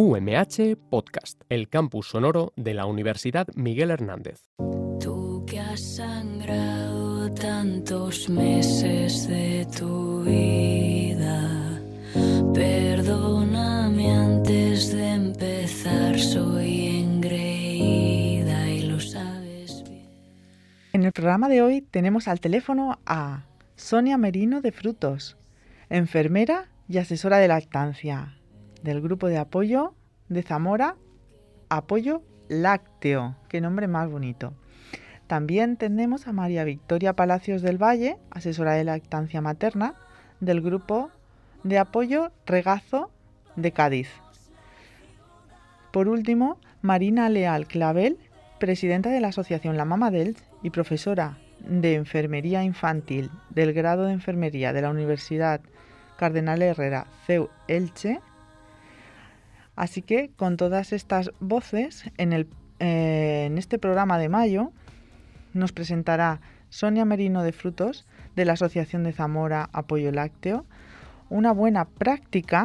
UMH Podcast, el campus sonoro de la Universidad Miguel Hernández. Tú que has sangrado tantos meses de tu vida, perdóname antes de empezar, soy engreída y lo sabes bien. En el programa de hoy tenemos al teléfono a Sonia Merino de Frutos, enfermera y asesora de lactancia del grupo de apoyo de Zamora, Apoyo Lácteo. Qué nombre más bonito. También tenemos a María Victoria Palacios del Valle, asesora de lactancia materna del grupo de apoyo Regazo de Cádiz. Por último, Marina Leal Clavel, presidenta de la Asociación La Mama d'Elx y profesora de Enfermería Infantil del grado de Enfermería de la Universidad Cardenal Herrera, CEU Elche. Así que con todas estas voces, en este programa de mayo nos presentará Sonia Merino de Frutos, de la Asociación de Zamora Apoyo Lácteo, una buena práctica,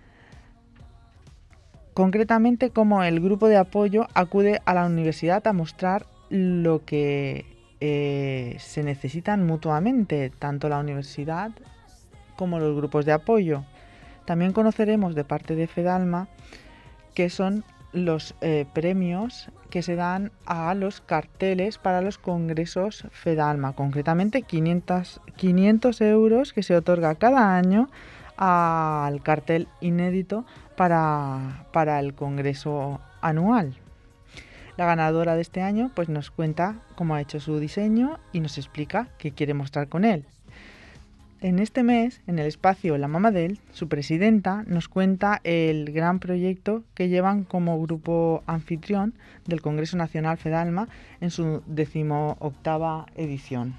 concretamente cómo el grupo de apoyo acude a la universidad a mostrar lo que se necesitan mutuamente, tanto la universidad como los grupos de apoyo. También conoceremos de parte de FEDALMA qué son los premios que se dan a los carteles para los congresos FEDALMA, concretamente 500 euros que se otorga cada año al cartel inédito para el congreso anual. La ganadora de este año pues nos cuenta cómo ha hecho su diseño y nos explica qué quiere mostrar con él. En este mes, en el espacio La Mama d'Elx, su presidenta nos cuenta el gran proyecto que llevan como grupo anfitrión del Congreso Nacional FEDALMA en su 18ª edición.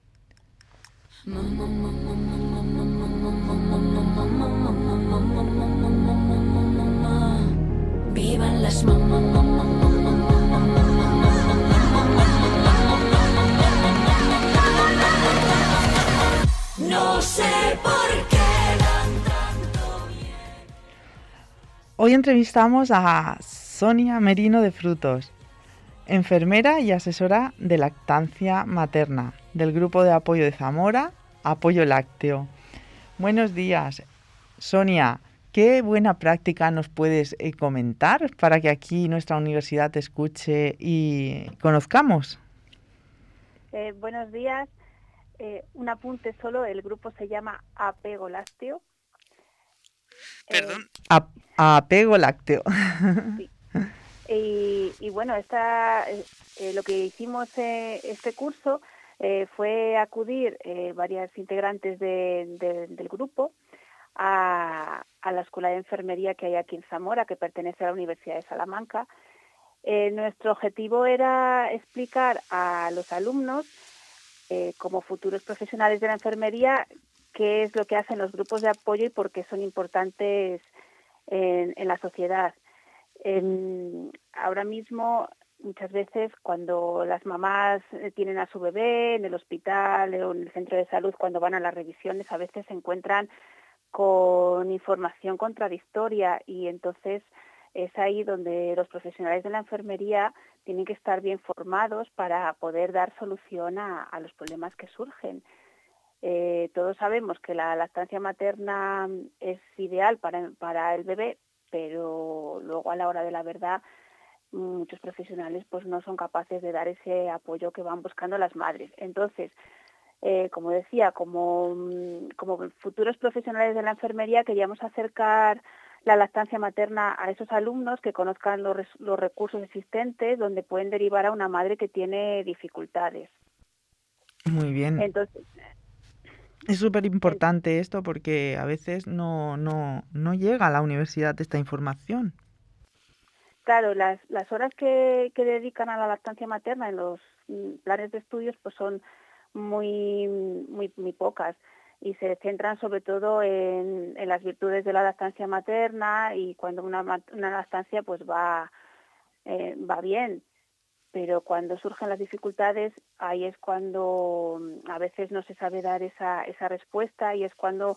Vivan las No sé por qué dan tanto bien. Hoy entrevistamos a Sonia Merino de Frutos, enfermera y asesora de lactancia materna del grupo de apoyo de Zamora, Apoyo Lácteo. Buenos días, Sonia. ¿Qué buena práctica nos puedes comentar para que aquí nuestra universidad te escuche y conozcamos? Buenos días. Un apunte solo, el grupo se llama Apego Lácteo. Perdón. Apego Lácteo. Sí. Y bueno, lo que hicimos este curso fue acudir varias integrantes del grupo a la Escuela de Enfermería que hay aquí en Zamora, que pertenece a la Universidad de Salamanca. Nuestro objetivo era explicar a los alumnos, como futuros profesionales de la enfermería, qué es lo que hacen los grupos de apoyo y por qué son importantes en la sociedad. Ahora mismo, muchas veces, cuando las mamás tienen a su bebé en el hospital o en el centro de salud, cuando van a las revisiones, a veces se encuentran con información contradictoria y entonces es ahí donde los profesionales de la enfermería tienen que estar bien formados para poder dar solución a los problemas que surgen. Todos sabemos que la lactancia materna es ideal para el bebé, pero luego a la hora de la verdad muchos profesionales pues no son capaces de dar ese apoyo que van buscando las madres. Entonces, como decía, como futuros profesionales de la enfermería queríamos acercar la lactancia materna a esos alumnos, que conozcan los recursos existentes donde pueden derivar a una madre que tiene dificultades. Muy bien. Entonces, es súper importante esto porque a veces no llega a la universidad esta información. Claro, las horas que dedican a la lactancia materna en los planes de estudios pues son muy pocas y se centran sobre todo en las virtudes de la lactancia materna y cuando una lactancia pues va bien, pero cuando surgen las dificultades ahí es cuando a veces no se sabe dar esa respuesta y es cuando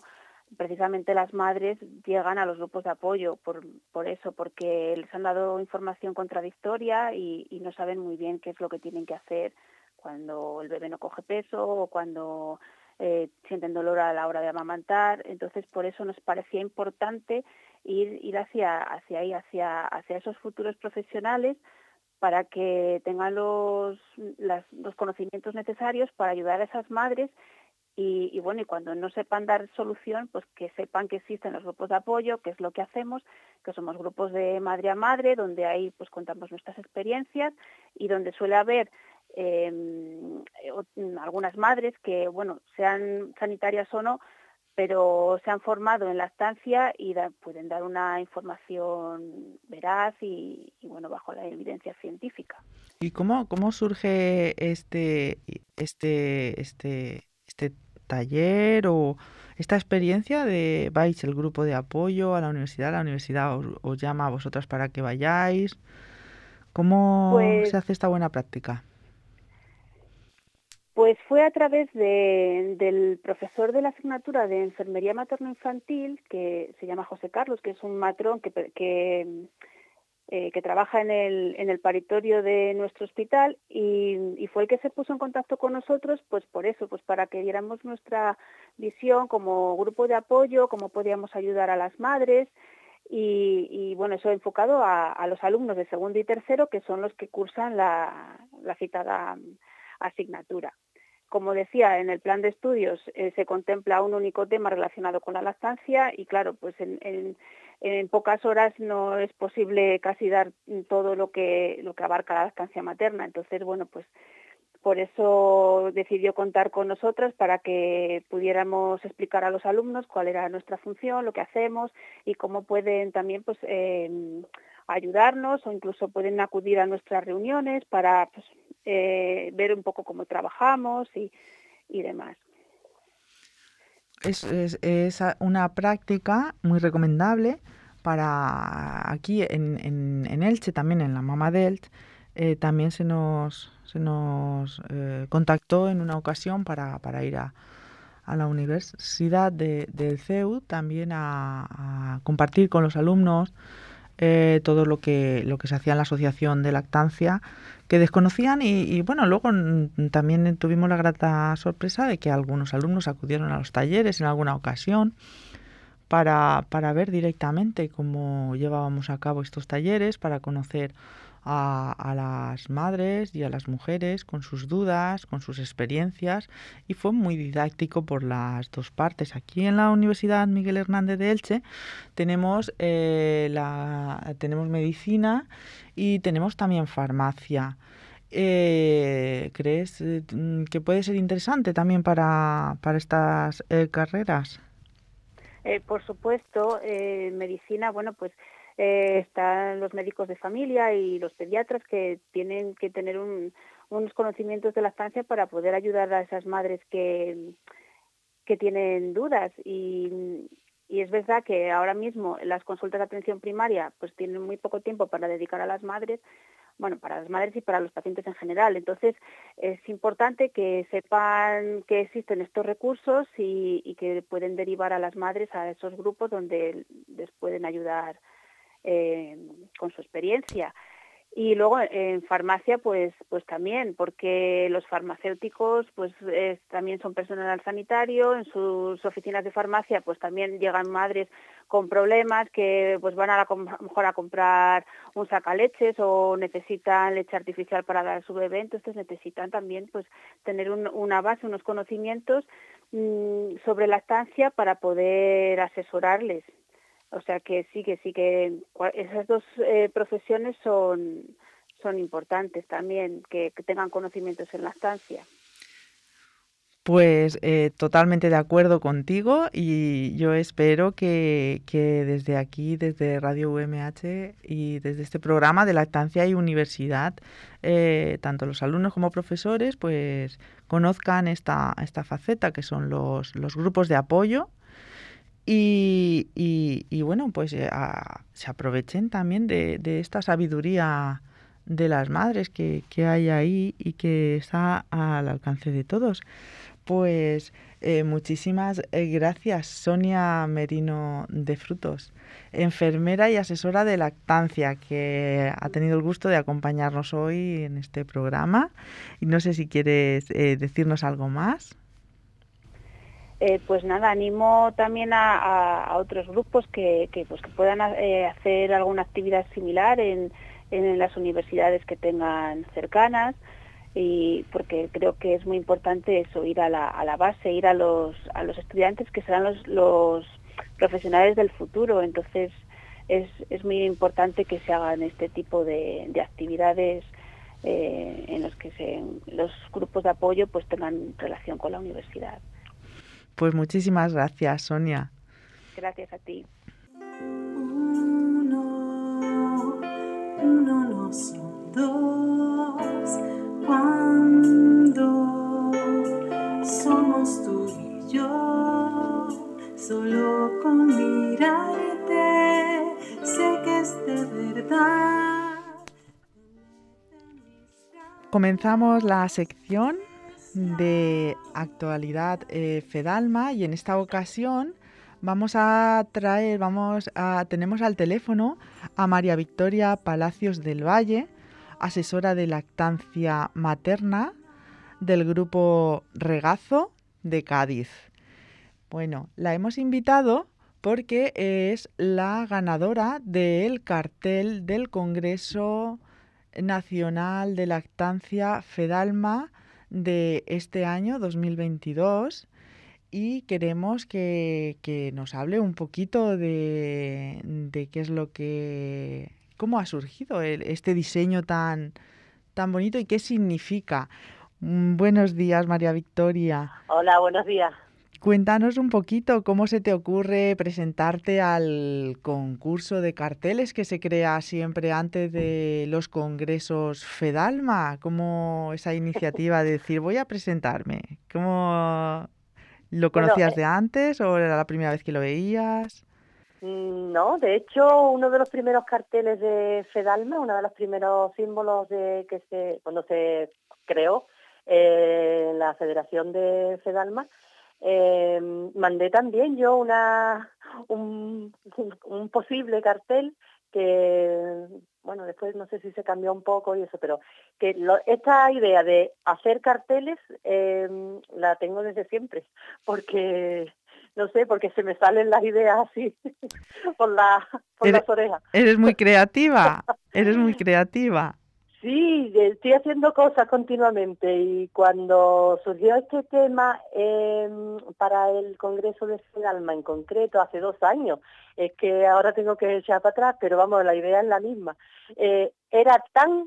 precisamente las madres llegan a los grupos de apoyo por eso, porque les han dado información contradictoria y no saben muy bien qué es lo que tienen que hacer cuando el bebé no coge peso o cuando sienten dolor a la hora de amamantar. Entonces, por eso nos parecía importante ir hacia ahí, hacia esos futuros profesionales, para que tengan los conocimientos necesarios para ayudar a esas madres y bueno, y cuando no sepan dar solución, pues que sepan que existen los grupos de apoyo, que es lo que hacemos, que somos grupos de madre a madre, donde ahí pues contamos nuestras experiencias y donde suele haber algunas madres que, bueno, sean sanitarias o no, pero se han formado en lactancia y pueden dar una información veraz y bueno, bajo la evidencia científica. ¿Y cómo surge este taller o esta experiencia de vais el grupo de apoyo a la universidad os llama a vosotras para que vayáis? ¿Cómo Pues se hace esta buena práctica? Pues fue a través del profesor de la asignatura de Enfermería Materno-Infantil, que se llama José Carlos, que es un matrón que trabaja en el paritorio de nuestro hospital y fue el que se puso en contacto con nosotros, pues por eso, pues para que diéramos nuestra visión como grupo de apoyo, cómo podíamos ayudar a las madres y bueno, eso enfocado a los alumnos de segundo y tercero, que son los que cursan la citada asignatura. Como decía, en el plan de estudios se contempla un único tema relacionado con la lactancia y claro, pues en pocas horas no es posible casi dar todo lo que abarca la lactancia materna. Entonces, bueno, pues por eso decidió contar con nosotras para que pudiéramos explicar a los alumnos cuál era nuestra función, lo que hacemos y cómo pueden también pues ayudarnos o incluso pueden acudir a nuestras reuniones para pues, ver un poco cómo trabajamos y demás. Es una práctica muy recomendable para aquí en Elche, también en la Mama de Elche. También se nos contactó en una ocasión para ir a la Universidad del CEU también a compartir con los alumnos todo lo que se hacía en la asociación de lactancia que desconocían y bueno, luego también tuvimos la grata sorpresa de que algunos alumnos acudieron a los talleres en alguna ocasión para ver directamente cómo llevábamos a cabo estos talleres, para conocer a las madres y a las mujeres con sus dudas, con sus experiencias y fue muy didáctico por las dos partes. Aquí en la Universidad Miguel Hernández de Elche tenemos, tenemos medicina y tenemos también farmacia. ¿Crees que puede ser interesante también para estas carreras? Por supuesto, medicina, bueno, pues están los médicos de familia y los pediatras que tienen que tener unos conocimientos de lactancia para poder ayudar a esas madres que tienen dudas y es verdad que ahora mismo las consultas de atención primaria pues tienen muy poco tiempo para dedicar a las madres, bueno, para las madres y para los pacientes en general. Entonces, es importante que sepan que existen estos recursos y que pueden derivar a las madres a esos grupos donde les pueden ayudar con su experiencia. Y luego en farmacia pues también, porque los farmacéuticos pues también son personal sanitario, en sus oficinas de farmacia pues también llegan madres con problemas que pues van a lo mejor a comprar un sacaleches o necesitan leche artificial para dar a su bebé, entonces necesitan también pues tener una base, unos conocimientos sobre lactancia para poder asesorarles. O sea que sí que esas dos profesiones son importantes también, que tengan conocimientos en lactancia. Pues totalmente de acuerdo contigo y yo espero que desde aquí, desde Radio UMH y desde este programa de lactancia y universidad, tanto los alumnos como profesores pues conozcan esta faceta que son los grupos de apoyo. Y bueno, pues se aprovechen también de esta sabiduría de las madres que hay ahí y que está al alcance de todos. Pues muchísimas gracias, Sonia Merino de Frutos, enfermera y asesora de lactancia, que ha tenido el gusto de acompañarnos hoy en este programa. Y no sé si quieres decirnos algo más. Pues nada, animo también a otros grupos que puedan hacer alguna actividad similar en las universidades que tengan cercanas, y porque creo que es muy importante eso, ir a la base, ir a los estudiantes que serán los profesionales del futuro. Entonces es muy importante que se hagan este tipo de actividades en los que los grupos de apoyo pues tengan relación con la universidad. Pues muchísimas gracias, Sonia. Gracias a ti. Uno no son dos, cuando somos tú y yo, solo con mirarte sé que es de verdad. Comenzamos la sección de actualidad Fedalma, y en esta ocasión tenemos al teléfono a María Victoria Palacios del Valle, asesora de lactancia materna del grupo Regazo de Cádiz. Bueno, la hemos invitado porque es la ganadora del cartel del Congreso Nacional de Lactancia Fedalma de este año 2022, y queremos que nos hable un poquito de qué es cómo ha surgido este diseño tan bonito y qué significa. Buenos días, María Victoria. Hola, buenos días. Cuéntanos un poquito cómo se te ocurre presentarte al concurso de carteles que se crea siempre antes de los congresos Fedalma. ¿Cómo esa iniciativa de decir voy a presentarme? ¿Cómo lo conocías de antes o era la primera vez que lo veías? No, de hecho, uno de los primeros carteles de Fedalma, uno de los primeros símbolos cuando se creó la Federación de Fedalma, mandé también yo un posible cartel que, bueno, después no sé si se cambió un poco y eso, pero que esta idea de hacer carteles la tengo desde siempre, porque no sé, porque se me salen las ideas así por las orejas. Eres muy creativa, eres muy creativa. Sí, estoy haciendo cosas continuamente, y cuando surgió este tema para el Congreso de Fedalma en concreto, hace 2 años, es que ahora tengo que echar para atrás, pero vamos, la idea es la misma. Era tan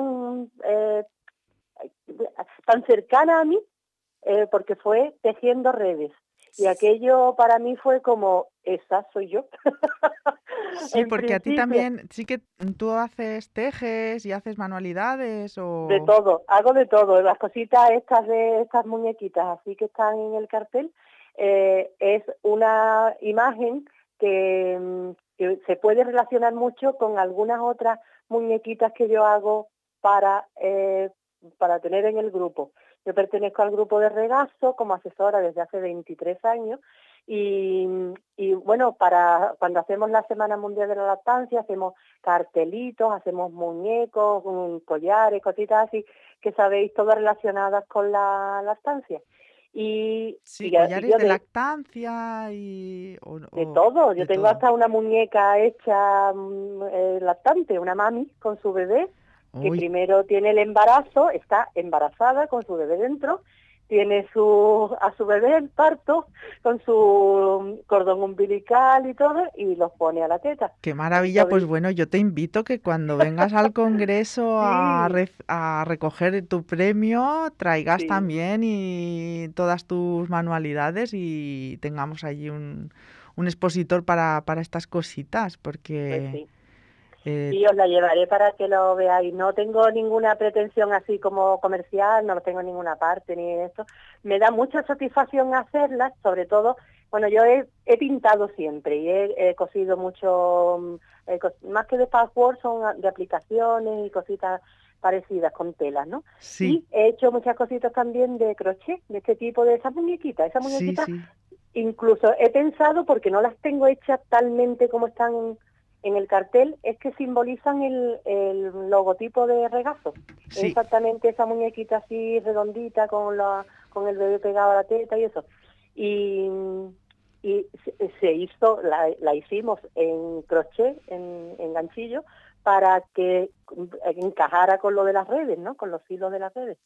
cercana a mí, porque fue tejiendo redes. Y aquello para mí fue como, esa soy yo. Sí, porque a ti también, sí que tú tejes y haces manualidades o... De todo, hago de todo. Las cositas de estas muñequitas así que están en el cartel, es una imagen que se puede relacionar mucho con algunas otras muñequitas que yo hago para tener en el grupo. Yo pertenezco al grupo de Regazo como asesora desde hace 23 años y bueno, para cuando hacemos la Semana Mundial de la Lactancia hacemos cartelitos, hacemos muñecos, collares, cositas así que sabéis, todas relacionadas con la lactancia. Sí, collares de lactancia de todo. Yo tengo hasta una muñeca hecha lactante, una mami con su bebé, que primero tiene el embarazo, está embarazada con su bebé dentro, tiene a su bebé en parto con su cordón umbilical y todo, y los pone a la teta. ¡Qué maravilla! Pues bueno, yo te invito que cuando vengas al congreso a recoger tu premio, traigas también y todas tus manualidades y tengamos allí un expositor para estas cositas, porque... Pues sí. Y os la llevaré para que lo veáis. No tengo ninguna pretensión así como comercial, no lo tengo en ninguna parte ni esto. Me da mucha satisfacción hacerlas, sobre todo, bueno, yo he pintado siempre y he cosido mucho, más que de patchwork son de aplicaciones y cositas parecidas con telas, ¿no? Sí. Y he hecho muchas cositas también de crochet, de este tipo de esas muñequitas. Esas Sí, muñequitas, sí. incluso he pensado, porque no las tengo hechas talmente como están en el cartel, es que simbolizan el logotipo de Regazo. Es Sí. exactamente esa muñequita así redondita con el bebé pegado a la teta y eso. Y se hizo, la hicimos en crochet, en ganchillo, para que encajara con lo de las redes, ¿no? Con los hilos de las redes.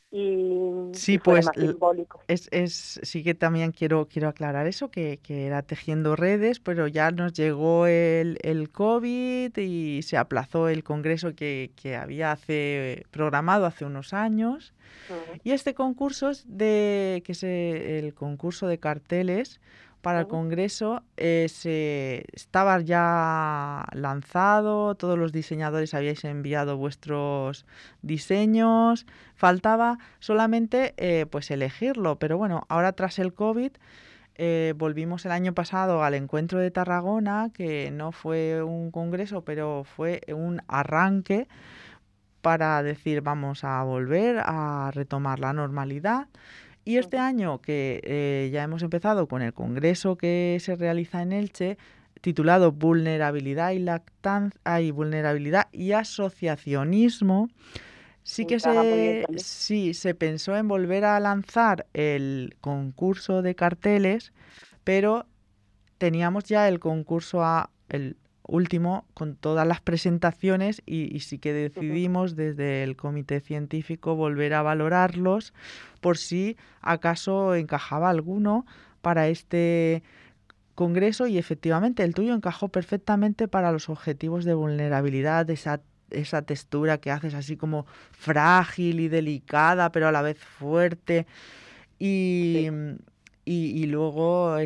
Y Sí, fuera pues más simbólico. sí que también quiero aclarar eso, que era tejiendo redes, pero ya nos llegó el COVID y se aplazó el congreso que había programado hace unos años. Ujú, Y este concurso el concurso de carteles para el ujú. congreso estaba ya lanzado, todos los diseñadores habíais enviado vuestros diseños, faltaba solamente pues elegirlo, pero bueno, ahora tras el COVID volvimos el año pasado al encuentro de Tarragona, que no fue un congreso, pero fue un arranque para decir vamos a volver a retomar la normalidad. Y este año que ya hemos empezado con el congreso que se realiza en Elche, titulado Vulnerabilidad y Vulnerabilidad y Asociacionismo, Encaja muy bien también. sí, se pensó en volver a lanzar el concurso de carteles, pero teníamos ya el concurso el último con todas las presentaciones y sí que Ujú. decidimos desde el comité científico volver a valorarlos por si acaso encajaba alguno para este congreso, y efectivamente el tuyo encajó perfectamente para los objetivos de vulnerabilidad, esa textura que haces así como frágil y delicada, pero a la vez fuerte. Y, Sí. y luego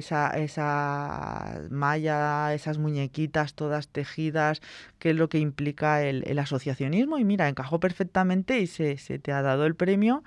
esa malla, esas muñequitas todas tejidas, que es lo que implica el asociacionismo. Y mira, encajó perfectamente y se te ha dado el premio.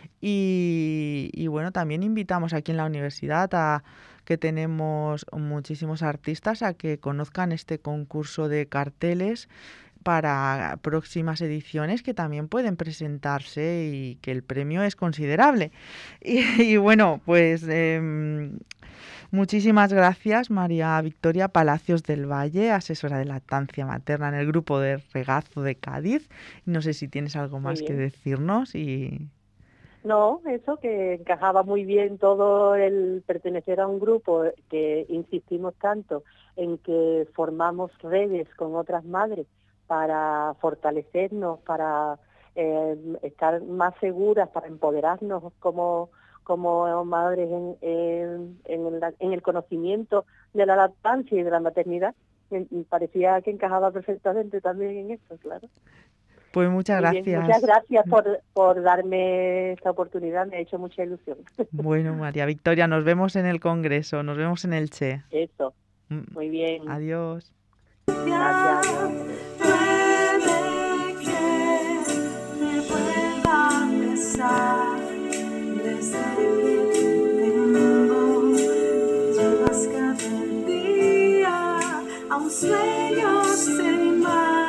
Y bueno, también invitamos aquí en la universidad que tenemos muchísimos artistas a que conozcan este concurso de carteles para próximas ediciones, que también pueden presentarse y que el premio es considerable. Y bueno, pues muchísimas gracias, María Victoria Palacios del Valle, asesora de lactancia materna en el grupo de Regazo de Cádiz. No sé si tienes algo Muy más que bien. decirnos y... No, eso que encajaba muy bien todo el pertenecer a un grupo que insistimos tanto en que formamos redes con otras madres para fortalecernos, para estar más seguras, para empoderarnos como madres en el conocimiento de la lactancia y de la maternidad. Y parecía que encajaba perfectamente también en esto, claro. Pues muchas Muy bien, muchas gracias. gracias por darme esta oportunidad, me ha hecho mucha ilusión. Bueno, María Victoria, nos vemos en el Congreso, nos vemos en Elche. Eso, Mm, muy bien. Adiós. Gracias, adiós. Puede que me vuelva a besar desde que te tengo. Llevas cada día a un sueño sin más.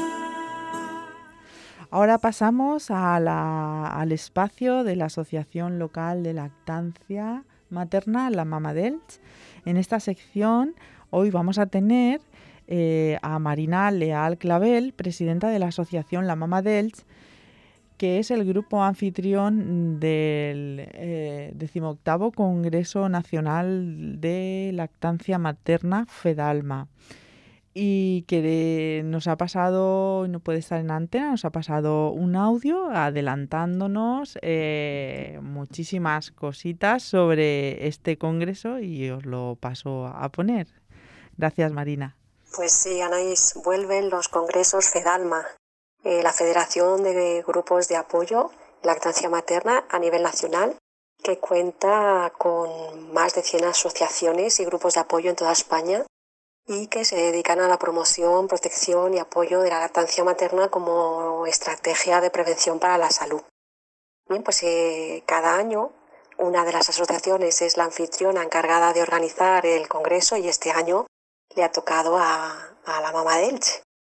Ahora pasamos al espacio de la Asociación Local de Lactancia Materna, la Mama d'Elx. En esta sección hoy vamos a tener a Marina Leal Clavel, presidenta de la Asociación La Mama d'Elx, que es el grupo anfitrión del 18º Congreso Nacional de Lactancia Materna FEDALMA. Y que nos ha pasado, no puede estar en antena, nos ha pasado un audio adelantándonos muchísimas cositas sobre este congreso y os lo paso a poner. Gracias, Marina. Pues sí, Anaís, vuelven los congresos FEDALMA, la Federación de Grupos de Apoyo Lactancia Materna a nivel nacional, que cuenta con más de 100 asociaciones y grupos de apoyo en toda España y que se dedican a la promoción, protección y apoyo de la lactancia materna como estrategia de prevención para la salud. Bien, pues cada año una de las asociaciones es la anfitriona encargada de organizar el congreso y este año le ha tocado a la Mama d'Elx.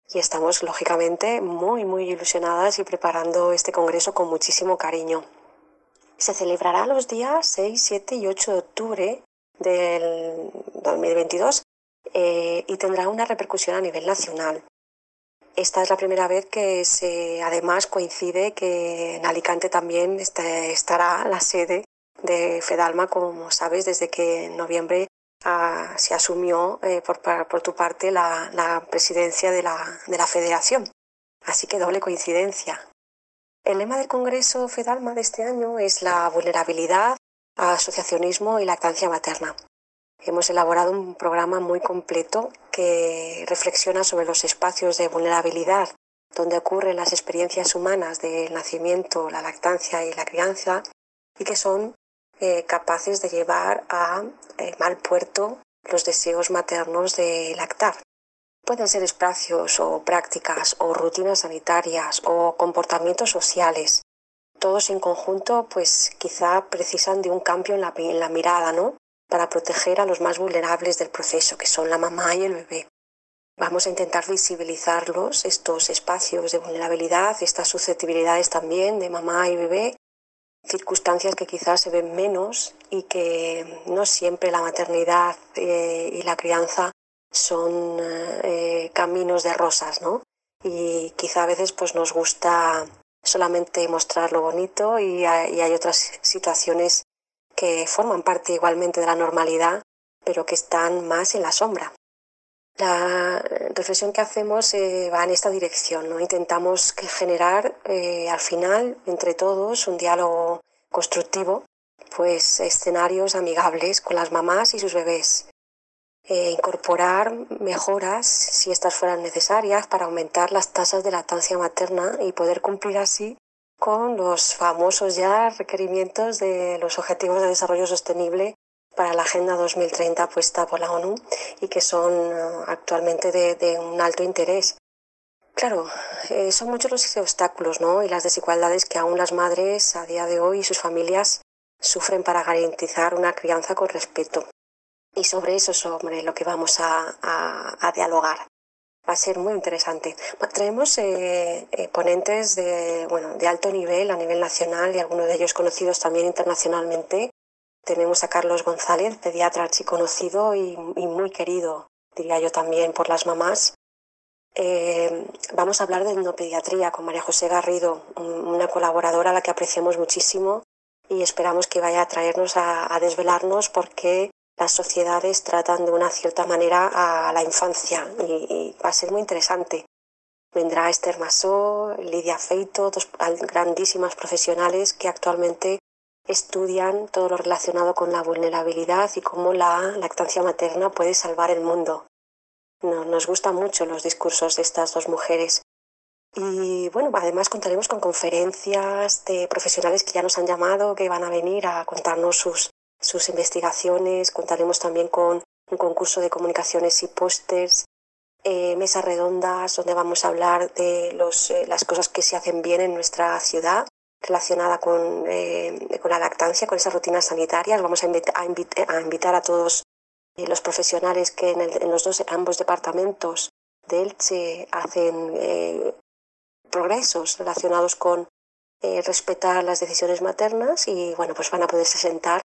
y estamos lógicamente muy ilusionadas y preparando este congreso con muchísimo cariño. Se celebrará los días 6, 7 y 8 de octubre del 2022 y tendrá una repercusión a nivel nacional. Esta es la primera vez que además coincide que en Alicante también estará la sede de FEDALMA, como sabes, desde que en noviembre se asumió por tu parte la presidencia de la federación. Así que doble coincidencia. El lema del Congreso FEDALMA de este año es la vulnerabilidad, asociacionismo y lactancia materna. Hemos elaborado un programa muy completo que reflexiona sobre los espacios de vulnerabilidad donde ocurren las experiencias humanas del nacimiento, la lactancia y la crianza y que son capaces de llevar a mal puerto los deseos maternos de lactar. Pueden ser espacios o prácticas o rutinas sanitarias o comportamientos sociales. Todos en conjunto pues quizá precisan de un cambio en la mirada, ¿no? Para proteger a los más vulnerables del proceso, que son la mamá y el bebé. Vamos a intentar visibilizarlos, estos espacios de vulnerabilidad, estas susceptibilidades también de mamá y bebé, circunstancias que quizás se ven menos y que no siempre la maternidad y la crianza son caminos de rosas, ¿no? Y quizá a veces pues nos gusta solamente mostrar lo bonito y hay otras situaciones que forman parte igualmente de la normalidad, pero que están más en la sombra. La reflexión que hacemos va en esta dirección, ¿no? Intentamos generar al final, entre todos, un diálogo constructivo, pues escenarios amigables con las mamás y sus bebés. Incorporar mejoras, si estas fueran necesarias, para aumentar las tasas de lactancia materna y poder cumplir así con los famosos ya requerimientos de los Objetivos de Desarrollo Sostenible para la Agenda 2030 puesta por la ONU y que son actualmente de un alto interés. Claro, son muchos los obstáculos, ¿no? Y las desigualdades que aún las madres a día de hoy y sus familias sufren para garantizar una crianza con respeto. Y sobre eso es sobre lo que vamos a dialogar. Va a ser muy interesante. Traemos ponentes de alto nivel, a nivel nacional, y algunos de ellos conocidos también internacionalmente. Tenemos a Carlos González, pediatra archiconocido y muy querido, diría yo también, por las mamás. Vamos a hablar de endopediatría con María José Garrido, una colaboradora a la que apreciamos muchísimo y esperamos que vaya a traernos a desvelarnos por qué las sociedades tratan de una cierta manera a la infancia y va a ser muy interesante. Vendrá Esther Masó, Lidia Feito, dos grandísimas profesionales que actualmente estudian todo lo relacionado con la vulnerabilidad y cómo la lactancia materna puede salvar el mundo. Nos gustan mucho los discursos de estas dos mujeres. Y bueno, además contaremos con conferencias de profesionales que ya nos han llamado, que van a venir a contarnos sus investigaciones. Contaremos también con un concurso de comunicaciones y pósters, mesas redondas donde vamos a hablar de las cosas que se hacen bien en nuestra ciudad relacionada con la lactancia, con esas rutinas sanitarias. Vamos a invitar a todos los profesionales que en ambos departamentos de Elche hacen progresos relacionados con respetar las decisiones maternas y bueno, pues van a poderse sentar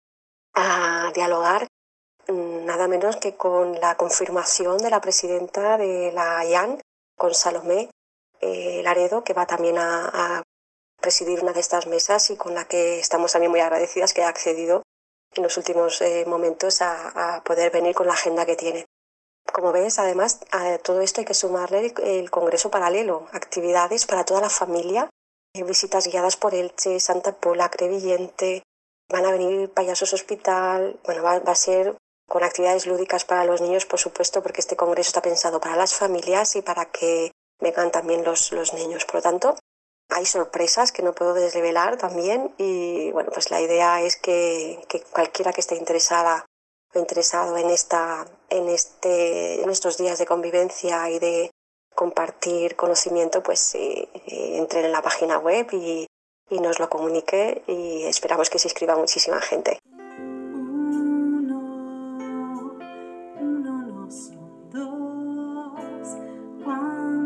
a dialogar nada menos que con la confirmación de la presidenta de la IAN, con Salomé Laredo, que va también a presidir una de estas mesas y con la que estamos también muy agradecidas que ha accedido en los últimos momentos a poder venir con la agenda que tiene. Como ves, además, a todo esto hay que sumarle el Congreso Paralelo, actividades para toda la familia, visitas guiadas por Elche, Santa Pola, Crevillente, van a venir payasos hospital, bueno, va a ser con actividades lúdicas para los niños, por supuesto, porque este congreso está pensado para las familias y para que vengan también los niños. Por lo tanto, hay sorpresas que no puedo desvelar también y bueno, pues la idea es que cualquiera que esté interesada o interesado en estos días de convivencia y de compartir conocimiento, pues entren en la página web y nos lo comunique y esperamos que se inscriba muchísima gente. Uno no son dos,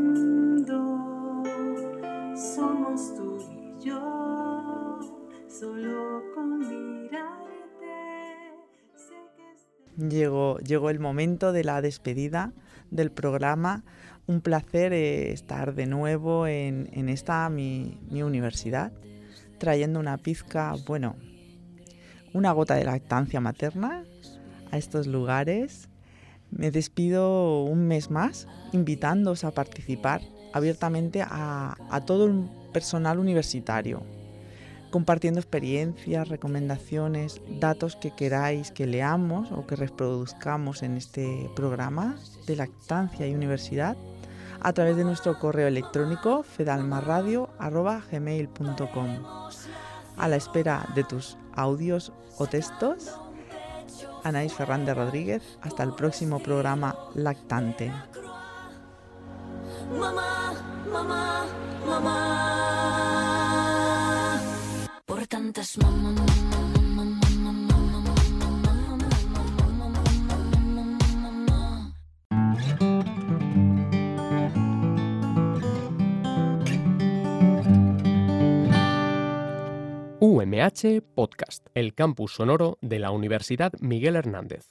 llegó el momento de la despedida del programa. Un placer estar de nuevo en esta mi universidad, trayendo una pizca, una gota de lactancia materna a estos lugares. Me despido un mes más, invitándoos a participar abiertamente a todo el personal universitario, compartiendo experiencias, recomendaciones, datos que queráis que leamos o que reproduzcamos en este programa de lactancia y universidad a través de nuestro correo electrónico fedalmarradio@gmail.com. A la espera de tus audios o textos, Anaís Fernández Rodríguez. Hasta el próximo programa Lactante. Mamá, mamá, mamá. Por tantas mamá, UMH Podcast, el campus sonoro de la Universidad Miguel Hernández.